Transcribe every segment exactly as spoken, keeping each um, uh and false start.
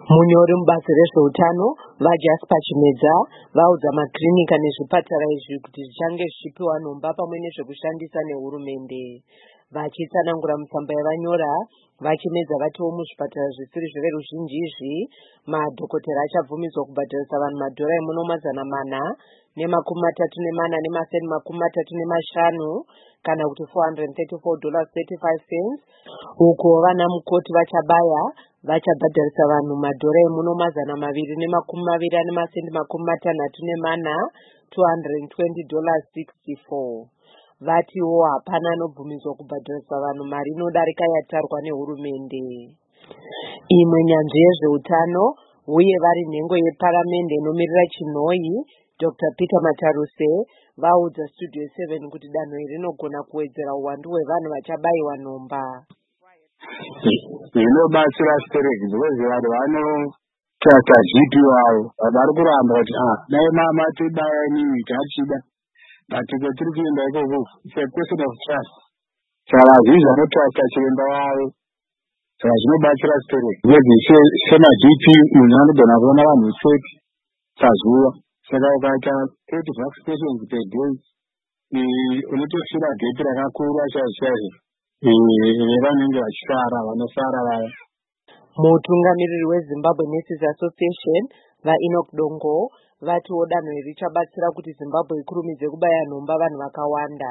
Munyori mubasa rezveutano vaJasper Chimedza vaudza makirinika nezvipatara izvi kuti zvichange zvichipiwa nhomba pamwe nezvekushandisa nehurumende. Vachitsanangura mutsamba yavanyora, vaChimedza vatiwo muzvipatara zvisiri zveruzhinji izvi madhokotera achabvumidzwa kubhadharisa vanhu madhora emuno mazana mana nemakumi matatu nemana nemasenti makumi matatu nemashanu kana kuti four hundred thirty-four dollars thirty-five cents. Uko vana mukoti vachabaya vachabhadharisa vanhu madhora emuno mazana maviri nemakumi maviri nemasenti makumi matanhatu nemana two hundred twenty dollars sixty-four. Vatiwo hapana anobvumidzwa kubhadharisa vanhu mari inodarika yatarwa nehurumende. Imwe nyanzvi yezveutano uye vari nhengo yeparamende inomirira Chinhoyi, Doctor Peter Mataruse vaudza Studio seven kuti danho iri rinogona kuwedzera uwandu hwevanhu vachabayiwa nhomba. Zvinobatsira astereki because vanhu vanotsvaga zvipi wavo vari kuramba kuti ah dai mama tibaya inini tachida but kwetiri kuenda ikoko it's a question of trust. Saka hazvizvi vanotrasta chiremba wavo, saka zvinobatsira astereki because semazvipi munhu anogona kuona vanhu thirty pazuva. Saka ukaita eight vaccinations per day unotosvira gap rakakura chaizvo chaizvo vanenge vachifara vanosara vaya. Mutungamiriri weZimbabwe Nurses Association vaEnoch Dongo vatiwo danho iri richabatsira kuti Zimbabwe ikurumidze kubaya nhomba vanhu vakawanda.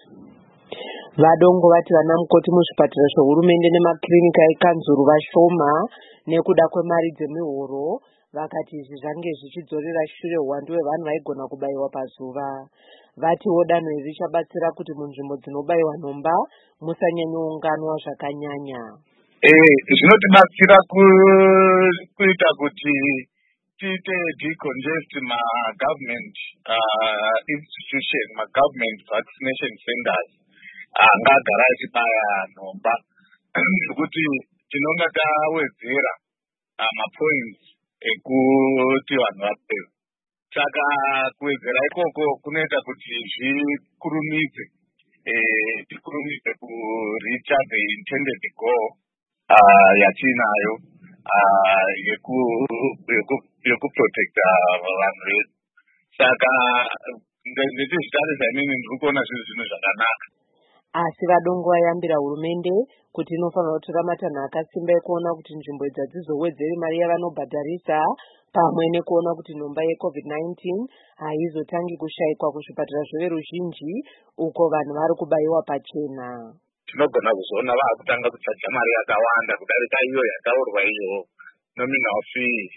Vadongo vati vana mukoti muzvipatara zvehurumende nemakirinika ekanzuru vashoma nekuda kwemari dzemihoro, vakati izvi zvange zvichidzorera shure uwandu hwevanhu vaigona kubayiwa pazuva. Vatiwo danho iri richabatsira kuti munzvimbo dzinobayiwa nhomba musanyanyounganwa zvakanyanya. Eh, zvinotibatsira kuita kuti tiite decongest ma-government uh, institution, ma-government vaccination centers angagara uh, achibaya nhomba kuti tinonga tawedzera uh, mapoints ekuti vanhu vapewe. Saka kuwedzera ikoko kunoita kuti zvikurumidze eh, tikurumidze kuricha the intended goal uh, yatinayo uh, yeku yeku yekuprotecta vanhu vedu. Saka ndechizvitarisa inini ndiri kuona zviri zvinhu zvakanaka. Asi vadongo vayambira hurumende kuti inofanira kutora matanho akasimba ekuona kuti nzvimbo idzi hadzizowedzeri mari yavanobhadharisa pamwe nekuona kuti nhomba yecovid nineteen haizotangi kushayikwa kuzvipatara zveveruzhinji uko vanhu vari kubayiwa pachena. Tinogona kuzoona vaakutanga kuchaja mari yakawanda kudarika iyo yataurwa iyo nominal fee.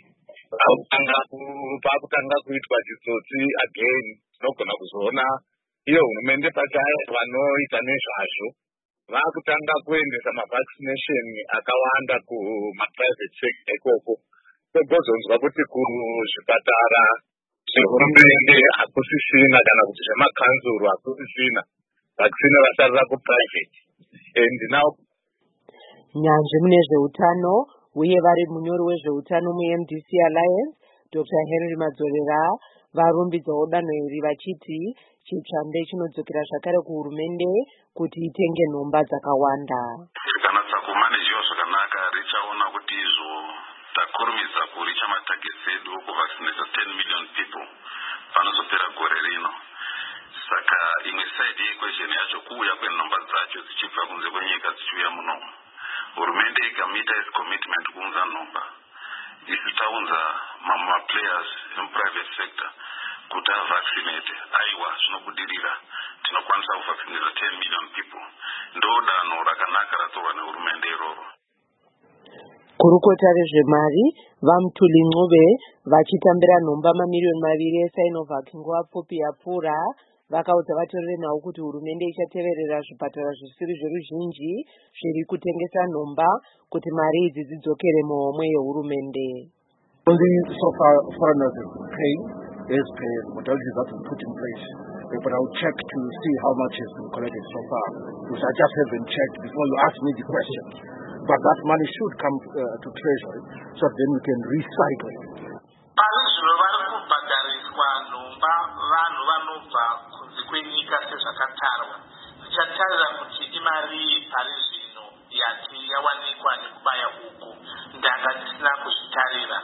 Paakutanga kuitwa chitsotsi again, tinogona kuzoona iyo hurumende pachayo vanoita nezvazvo vaakutanga kuendesa mavaccination akawanda kumaprivate sector ikoko. Togozonzwa kuti kuzvipatara zvehurumende hakusisina kana kuti zvemakanzuru hakusisina, vaccine vasarira kuprivate. And now nyanzvi mune zveutano uye vari munyori wezveutano muM D C Alliance, Doctor Henry Madzorera varumbidzawo danho iri vachiti chitsvambe chinodzokera zvakare kuhurumende kuti itenge nhomba dzakawanda. Tikanatsa kumanejiwa zvakanaka richaona kuti izvo takurumidza kuricha matagets edu kuvaccinate ten million people panozopera gore rino. Saka imwe side yequestion yacho kuuya kwenhomba dzacho dzichibva kunze kwenyika dzichiuya muno. Hurumende ikamita its commitment kuunza nhomba, isi taunza mamaplayers emuprivate sector kuti avaccinate, aiwa zvinobudirira tinokwanisa kuvaccinate ten million people. Ndo danho rakanaka ratorwa nehurumende iroro. Kurukota rezvemari vaMutuli Ncube vachitambira nhomba mamiriyoni maviri eSinovac nguva pfupi yapfuura vakaudza vatorere nhau kuti hurumende ichateverera zvipatara zvisiri zveruzhinji zviri kutengesa nhomba kuti mari idzi dzidzokere muhomwe yehurumende. Only so far foreigners paying is paid, modalities that we put in place. But I'll check to see how much has been collected so far, because I just haven't checked before you ask me the question. But that money should come uh, to Treasury, so then we can recycle it. Vanhu vanobva kunze kwenyika sezvakatarwa tichatarira kuti imari pari zvino yati yawanikwa nekubaya uku ndanga tisina kuzvitarira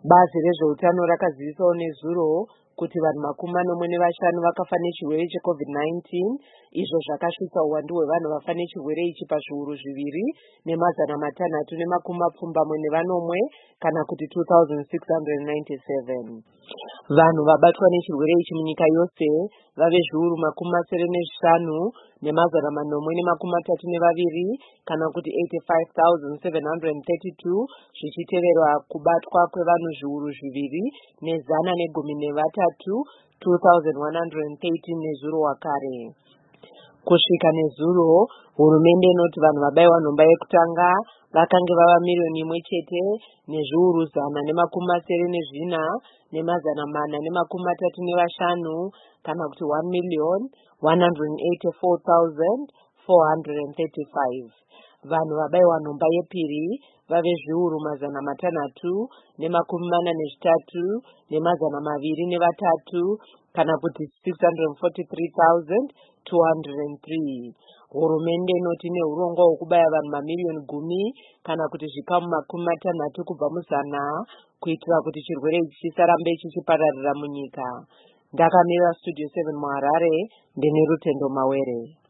Bazi rezveutano rakazivisawo nezuro kuti vanhu makumi manomwe nevashanu vakafa nechirwere checovid nineteen, izvo zvakasvitsa uwandu hwevanhu vafa nechirwere ichi pazviuru zviviri nemazana matanhatu nemakumi mapfumbamwe nevanomwe, kana kuti two thousand six hundred ninety-seven. Vanhu vabatwa nechirwere ichi munyika yose vave zviuru makumi masere nezvishanu nemazana manomwe nemakumi matatu nevaviri, kana kuti eighty-five thousand seven hundred thirty-two, zvichiteverwa kubatwa kwevanhu zviuru zviviri nezana negumi nevatatu, two thousand one hundred thirteen nezuro wakare. Kusvika nezuro, hurumende inoti vanhu vabaiwa nhomba yekutanga vakange vava miriyoni imwe chete nezviuru zana nemakumi masere nezvina nemazana mana nemakumi matatu nevashanu, kana kuti one million one hundred eighty-four thousand four hundred thirty-five. Vanhu vabaiwa nhomba yepiri vave zviuru mazana matanhatu nemakumi mana nezvitatu nemazana maviri nevatatu, kana kuti six hundred forty-three thousand two hundred three. Hurumende inoti neurongwa hwekubaya vanhu mamiriyoni gumi kana kuti zvikamu makumi matanhatu kubva muzana kuitira kuti chirwere ichi chisarambe chichipararira munyika. Ndakamirira Studio seven muHarare, ndine Rutendo Mawere.